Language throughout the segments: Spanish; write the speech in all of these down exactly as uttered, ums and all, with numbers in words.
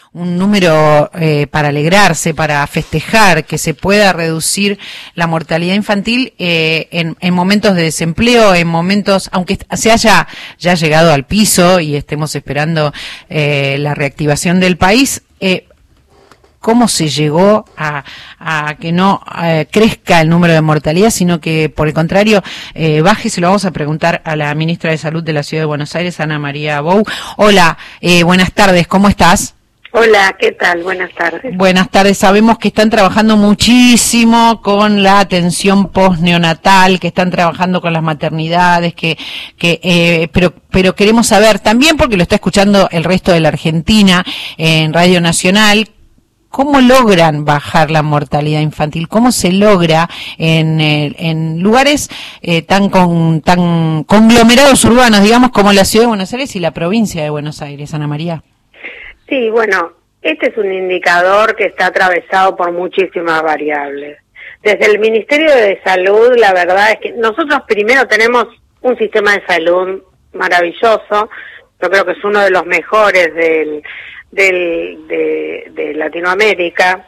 un número eh, para alegrarse, para festejar que se pueda reducir la mortalidad infantil eh, en, en momentos de desempleo, en momentos, aunque se haya ya llegado al piso y estemos esperando eh, la reactivación del país, eh, ¿cómo se llegó a, a que no eh, crezca el número de mortalidad, sino que por el contrario eh, baje? Se lo vamos a preguntar a la ministra de Salud de la Ciudad de Buenos Aires, Ana María Bou. Hola, eh, buenas tardes, ¿cómo estás? Hola, ¿qué tal? Buenas tardes. Buenas tardes, sabemos que están trabajando muchísimo con la atención post-neonatal, que están trabajando con las maternidades, que, que eh, pero, pero queremos saber también, porque lo está escuchando el resto de la Argentina en Radio Nacional, ¿cómo logran bajar la mortalidad infantil? ¿Cómo se logra en, en lugares eh, tan con, tan conglomerados urbanos, digamos, como la Ciudad de Buenos Aires y la provincia de Buenos Aires, Ana María? Sí, bueno, este es un indicador que está atravesado por muchísimas variables. Desde el Ministerio de Salud, la verdad es que nosotros primero tenemos un sistema de salud maravilloso, yo creo que es uno de los mejores del, del, de, de Latinoamérica.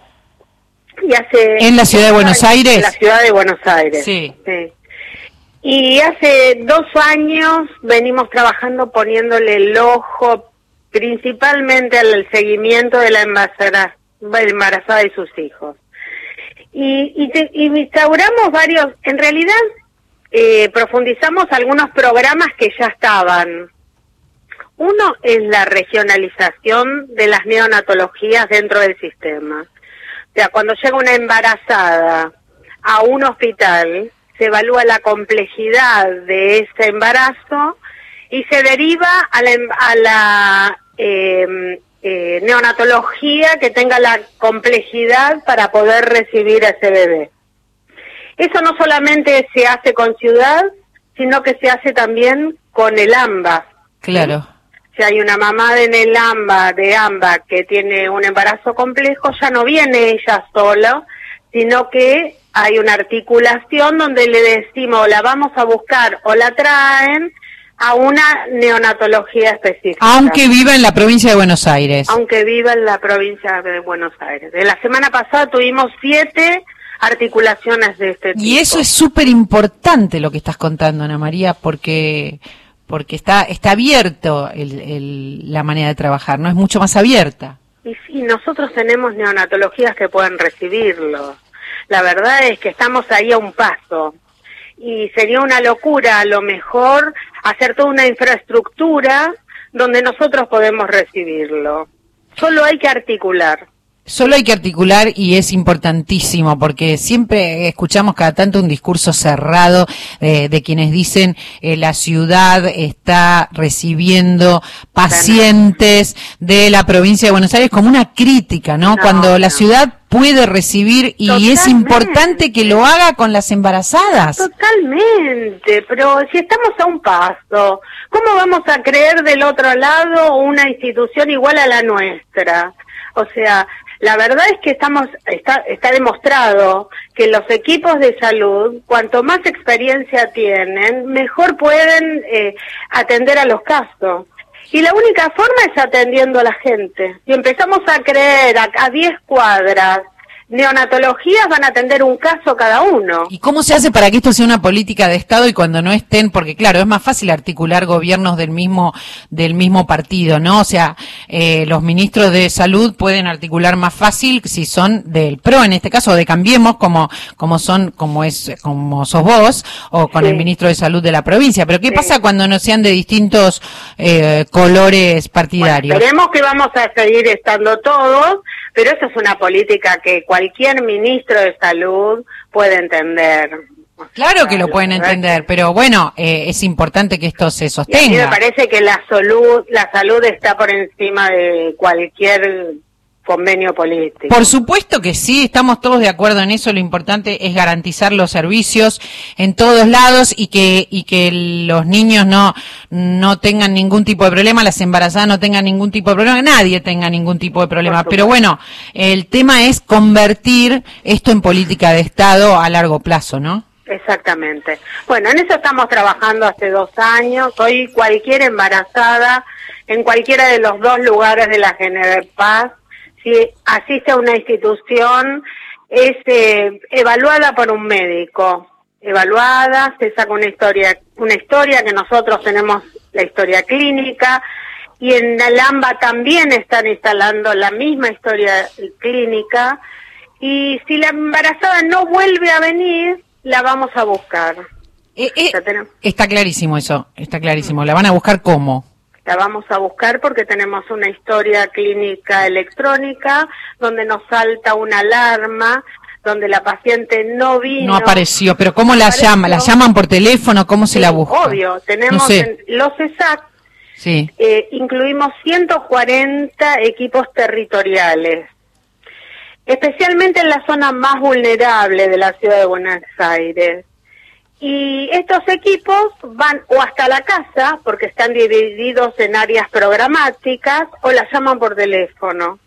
Y hace ¿En la Ciudad de Buenos Aires? En la Ciudad de Buenos Aires, sí. sí. Y hace dos años venimos trabajando poniéndole el ojo principalmente al seguimiento de la embarazada, embarazada y sus hijos. Y, y, te, y instauramos varios, en realidad eh, profundizamos algunos programas que ya estaban. Uno es la regionalización de las neonatologías dentro del sistema. O sea, cuando llega una embarazada a un hospital, se evalúa la complejidad de ese embarazo y se deriva a la, a la eh, eh, neonatología que tenga la complejidad para poder recibir a ese bebé. Eso no solamente se hace con Ciudad, sino que se hace también con el AMBA. Claro. Si hay una mamá en el AMBA, de AMBA, que tiene un embarazo complejo, ya no viene ella sola, sino que hay una articulación donde le decimos, la vamos a buscar o la traen a una neonatología específica. Aunque viva en la provincia de Buenos Aires. Aunque viva en la provincia de Buenos Aires. De la semana pasada tuvimos siete articulaciones de este tipo. Y eso es súper importante lo que estás contando, Ana María, porque porque está está abierto el, el, la manera de trabajar, ¿no? Es mucho más abierta. Y sí, nosotros tenemos neonatologías que pueden recibirlo. La verdad es que estamos ahí a un paso. Y sería una locura, a lo mejor, hacer toda una infraestructura donde nosotros podemos recibirlo. Solo hay que articular. Solo hay que articular y es importantísimo porque siempre escuchamos cada tanto un discurso cerrado eh, de quienes dicen eh, la ciudad está recibiendo pacientes de la provincia de Buenos Aires como una crítica, ¿no? No, Cuando no. la ciudad puede recibir y Totalmente. Es importante que lo haga con las embarazadas. Totalmente, pero si estamos a un paso, ¿cómo vamos a creer del otro lado una institución igual a la nuestra? O sea, la verdad es que estamos está, está demostrado que los equipos de salud, cuanto más experiencia tienen, mejor pueden eh, atender a los casos. Y la única forma es atendiendo a la gente. Si empezamos a creer a, a diez cuadras, neonatologías van a atender un caso cada uno. ¿Y cómo se hace para que esto sea una política de Estado y cuando no estén? Porque claro, es más fácil articular gobiernos del mismo del mismo partido, ¿no? O sea, eh, los ministros de Salud pueden articular más fácil si son del P R O, en este caso, o de Cambiemos, como como son como es como sos vos, o con Sí. el ministro de Salud de la provincia. Pero ¿qué Sí. pasa cuando no sean de distintos eh, colores partidarios? Bueno, esperemos que vamos a seguir estando todos, pero esa es una política que cualquier ministro de salud puede entender. Claro que lo La pueden verdad entender, que- pero bueno, eh, es importante que esto se Y a mí me sostenga. parece que la salud, la salud está por encima de cualquier convenio político. Por supuesto que sí, estamos todos de acuerdo en eso. Lo importante es garantizar los servicios en todos lados y que y que los niños no no tengan ningún tipo de problema, las embarazadas no tengan ningún tipo de problema, nadie tenga ningún tipo de problema. Pero bueno, el tema es convertir esto en política de Estado a largo plazo, ¿no? Exactamente. Bueno, en eso estamos trabajando hace dos años. Hoy cualquier embarazada en cualquiera de los dos lugares de la General Paz si asiste a una institución, es eh, evaluada por un médico, evaluada, se saca una historia, una historia que nosotros tenemos la historia clínica, y en el AMBA también están instalando la misma historia clínica, y si la embarazada no vuelve a venir, la vamos a buscar. Eh, eh, está clarísimo eso, está clarísimo. ¿La van a buscar cómo? La vamos a buscar porque tenemos una historia clínica electrónica donde nos salta una alarma, donde la paciente no vino. No apareció, pero ¿cómo la llaman? ¿La llaman por teléfono? ¿Cómo se sí, la busca? Obvio, tenemos no sé. en los E S A C, sí. eh, incluimos ciento cuarenta equipos territoriales, especialmente en la zona más vulnerable de la ciudad de Buenos Aires. Y estos equipos van o hasta la casa, porque están divididos en áreas programáticas, o las llaman por teléfono.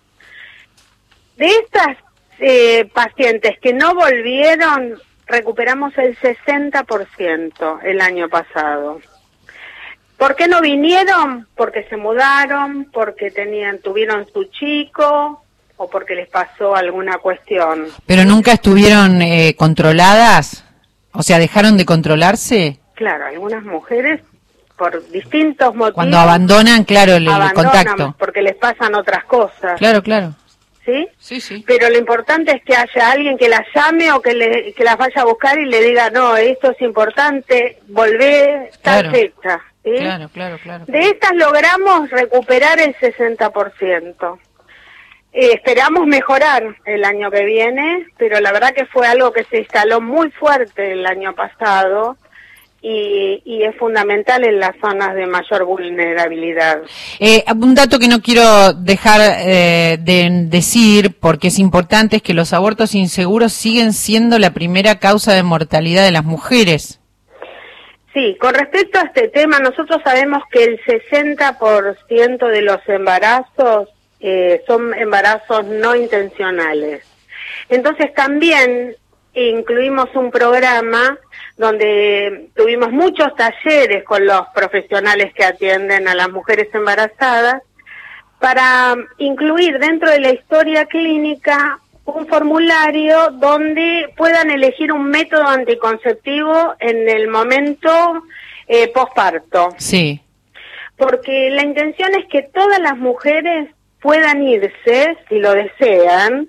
De estas eh, pacientes que no volvieron, recuperamos el sesenta por ciento el año pasado. ¿Por qué no vinieron? Porque se mudaron, porque tenían, tuvieron su chico, o porque les pasó alguna cuestión. ¿Pero nunca estuvieron eh, controladas? O sea, ¿dejaron de controlarse? Claro, algunas mujeres, por distintos motivos... Cuando abandonan, claro, el, el contacto. Porque les pasan otras cosas. Claro, claro. ¿Sí? Sí, sí. Pero lo importante es que haya alguien que las llame o que, le, que las vaya a buscar y le diga, no, esto es importante, volvé tal claro. fecha. ¿Sí? Claro, claro, claro. De estas logramos recuperar el sesenta por ciento. Eh, esperamos mejorar el año que viene, pero la verdad que fue algo que se instaló muy fuerte el año pasado y, y es fundamental en las zonas de mayor vulnerabilidad. Eh, un dato que no quiero dejar eh, de decir, porque es importante, es que los abortos inseguros siguen siendo la primera causa de mortalidad de las mujeres. Sí, con respecto a este tema, nosotros sabemos que el sesenta por ciento de los embarazos Eh, son embarazos no intencionales. Entonces también incluimos un programa donde tuvimos muchos talleres con los profesionales que atienden a las mujeres embarazadas para incluir dentro de la historia clínica un formulario donde puedan elegir un método anticonceptivo en el momento eh, posparto. Sí. Porque la intención es que todas las mujeres puedan irse, si lo desean,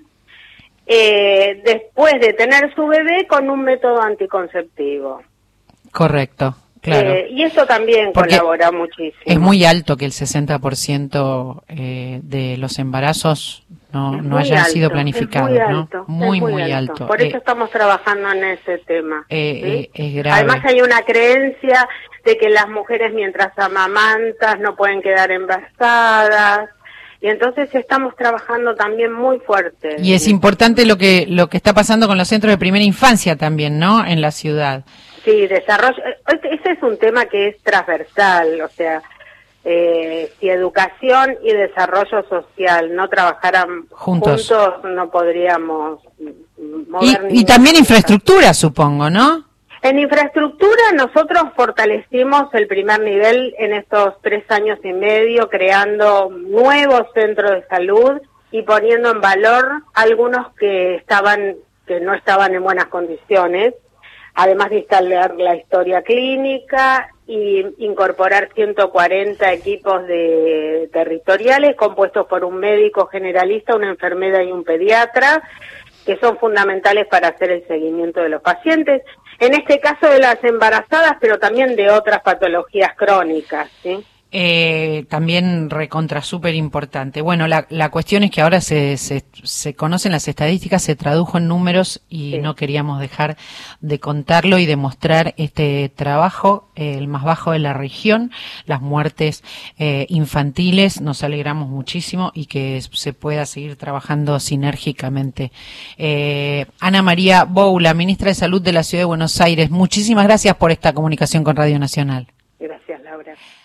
eh, después de tener su bebé con un método anticonceptivo. Correcto, claro. Eh, y eso también Porque colabora muchísimo. Es muy alto que el sesenta por ciento eh, de los embarazos no, no hayan alto, sido planificados, muy alto, ¿no? Muy, muy, muy alto. alto. Por eso eh, estamos trabajando en ese tema. Eh, ¿sí? eh, es grave. Además hay una creencia de que las mujeres mientras amamantas no pueden quedar embarazadas. Y entonces estamos trabajando también muy fuerte. Y es importante lo que lo que está pasando con los centros de primera infancia también, ¿no? En la ciudad. Sí, desarrollo. Ese es un tema que es transversal, o sea, eh, si educación y desarrollo social no trabajaran juntos, juntos no podríamos mover. Y, y también infraestructura, supongo, ¿no? En infraestructura nosotros fortalecimos el primer nivel en estos tres años y medio, creando nuevos centros de salud y poniendo en valor algunos que estaban, que no estaban en buenas condiciones, además de instalar la historia clínica y incorporar ciento cuarenta equipos de territoriales compuestos por un médico generalista, una enfermera y un pediatra, que son fundamentales para hacer el seguimiento de los pacientes. En este caso de las embarazadas, pero también de otras patologías crónicas, ¿sí? Eh, también recontra súper importante. Bueno, la, la cuestión es que ahora se, se, se conocen las estadísticas, se tradujo en números y sí. No queríamos dejar de contarlo y de mostrar este trabajo, eh, el más bajo de la región, las muertes eh, infantiles. Nos alegramos muchísimo y que se pueda seguir trabajando sinérgicamente. Eh, Ana María Boula, ministra de Salud de la Ciudad de Buenos Aires, muchísimas gracias por esta comunicación con Radio Nacional. Gracias, Laura.